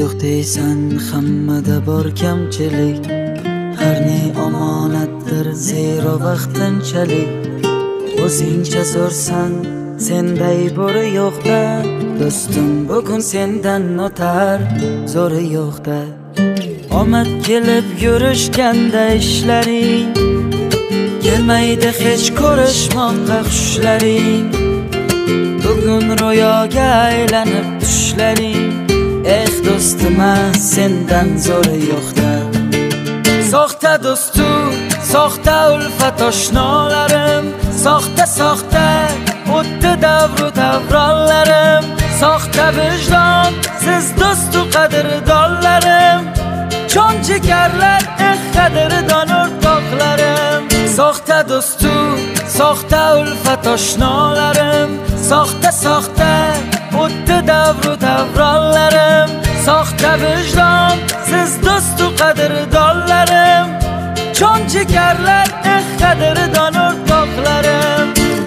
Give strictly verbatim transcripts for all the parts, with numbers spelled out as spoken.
yo'q deysan, hammada bor kamchilik. Har ne omonatdir, zero vaqtinchalik. O'zingcha zo'rsan, senday bo'ri yo'qda. Do'stim bugun sendan o'tar, zo'ri yo'qda. Omad kelib yurishganda ishlaring, kelmaydi hech ko'rishmoqqa xushlaring. Bugun ro'yoga aylanib tushlaring. Eh do'stim, sendan zo'ri yo'qda. Soxta do'stu, soxta ulfat oshnolarim, soxta soxta o'tdi davru davronlarim. Soxta vijdon, siz do'stu qadrdonlarim, jon jigarlar, eh qadrdon o'rtoqlarim. Soxta do'stu, soxta ulfat oshnolarim, soxta soxta o'tdi davru davronlarim. Soxta vijdon, siz do'stu qadrdonlarim, jon jigarlar, eh qadrdon o'rtoqlarim.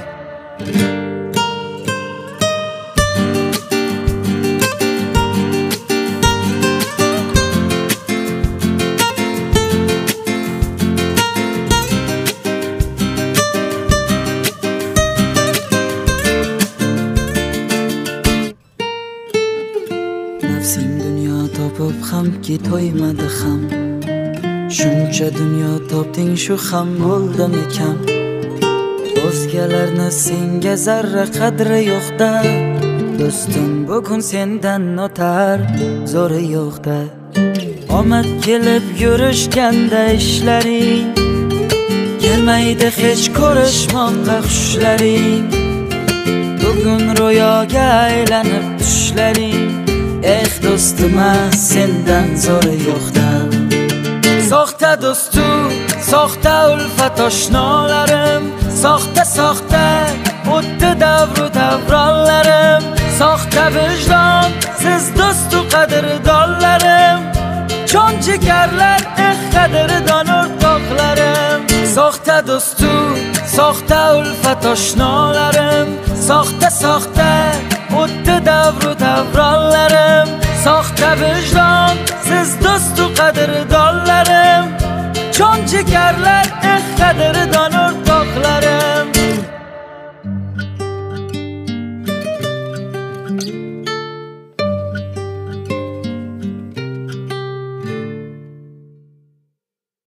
Nafsing dunyo topib hamki to'ymadi ham. Shuncha dunyo topding, shu ham bo'ldimi kam? O'zgalarni senga zarra qadri yo'qda. Do'stim bugun sendan o'tar, zo'ri yo'qda. Omad kelib yurishganda ishlaring, kelmaydi hech ko'rishmoqqa xushlaring. Bugun ro'yoga aylanib tushlaring. Eh do'stim, sendan zo'ri yo'qda. Soxta do'stu, soxta ulfat oshnolarim, soxta soxta o'tdi davru davronlarim. Soxta vijdon, siz do'stu qadrdonlarim, jon jigarlar, eh qadrdon o'rtoqlarim. Soxta do'stu, soxta ulfat oshnolarim, soxta soxta o'tdi davru davronlarim. Soxta vijdon, siz do'stu qadrdonlarim, jon jigarlar, eh qadrdon